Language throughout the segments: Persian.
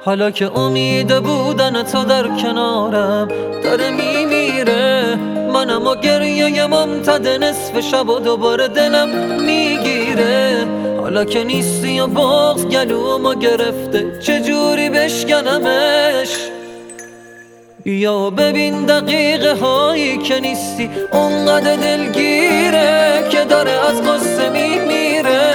حالا که امید بودن تو در کنارم داره میمیره، منم و گریه ممتد نصف شب و دوباره دلم میگیره. حالا که نیستی و بغض گلومو گرفته، چجوری بشکنمش؟ بیا ببین دقیقه هایی که نیستی اونقدر دلگیره که داره از قصه میمیره.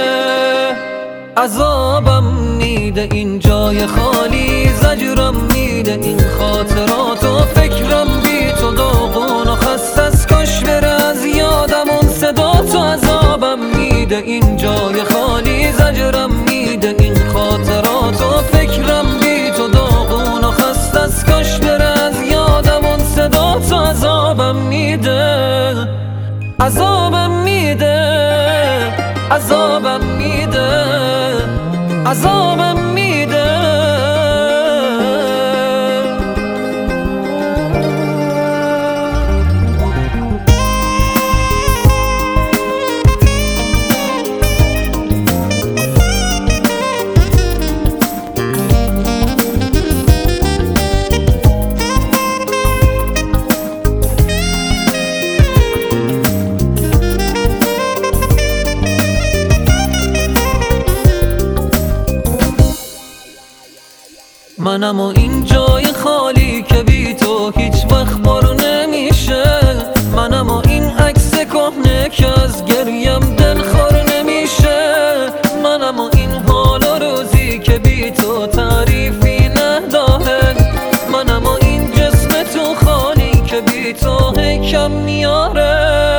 عذابم میده این جای خالی، زجرم میده این خاطرات و فکرم بی تو داغون و خسته از کاش بره از یادم اون صدا تو. عذابم میده این جای خالی، زجرم میده این خاطرات و فکرم بی تو داغون و خسته از کاش بره از یادم اون صدا تو. عذابم میده، عذابم میده، عذابم میده، عذابم میده. منم و این جای خالی که بی تو هیچ وقت پر نمیشه، منم و این عکس کهنه که از گریم دلخور نمیشه، منم و این حال و روزی که بی تو تعریفی نداره، منم و این جسم تو خالی که بی تو کم میاره.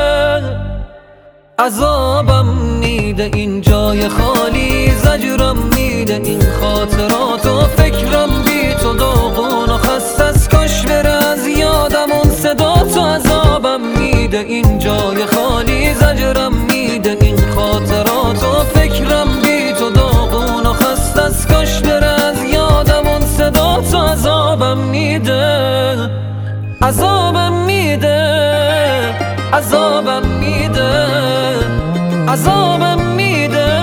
عذابم میده این جای خالی، زجرم میده این خاطرات و فکرم بی تو داغون و خسته از کاش بره از یادم اون صدا تو. عذابم میده این جای خالی، زجرم میده این خاطرات و فکرم بی تو داغون و خسته از کاش بره از یادم اون صدا تو. عذابم میده، عذابم میده، عذابم میده، عذابم میده.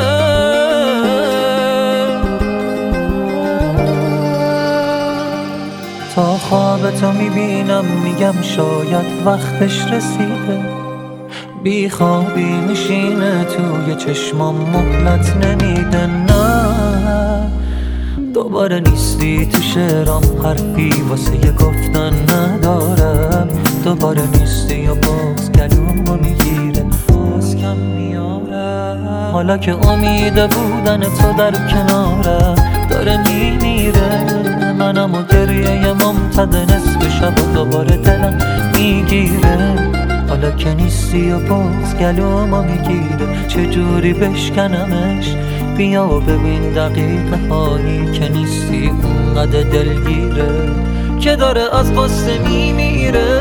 تا خواب تو میبینم میگم شاید وقتش رسیده، بی خوابی میشینه توی چشمام مهلت نمیده. نه دوباره نیستی تو شعرام، حرفی واسه گفتن ندارم. دوباره نیستی و باز گلومو میگیره، باز کم میاره. حالا که امید بودن تو در کنارم داره میمیره، منم و گریه ممتد نصف شب و دوباره دلم میگیره. حالا که نیستی و باز گلومو میگیره، چجوری بشکنمش؟ بیا و ببین دقیقه هایی که نیستی اونقدر دلگیره که داره از قصه میمیره.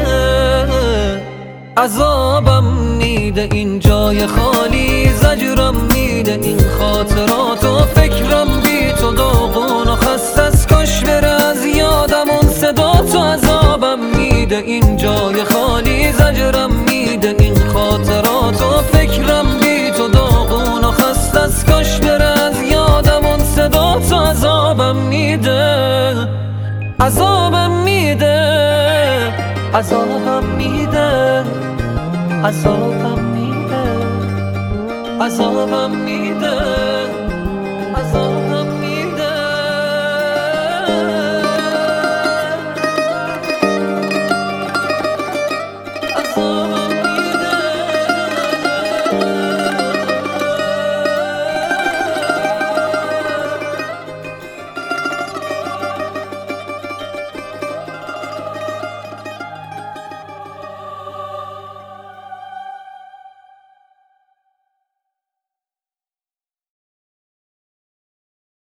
عذابم میده این جای خالی، زجرم میده این خاطرات و فکرم بی تو داغون و خسته از کاش بره از یادم اون صدا تو. عذابم میده این جای خالی، زجرم میده این خاطرات و فکرم بی تو داغون و خسته از کاش بره از یادم اون صدا تو. عذابم میده، عذابم میده، عذابم میده، عذابم میده، عذابم میده.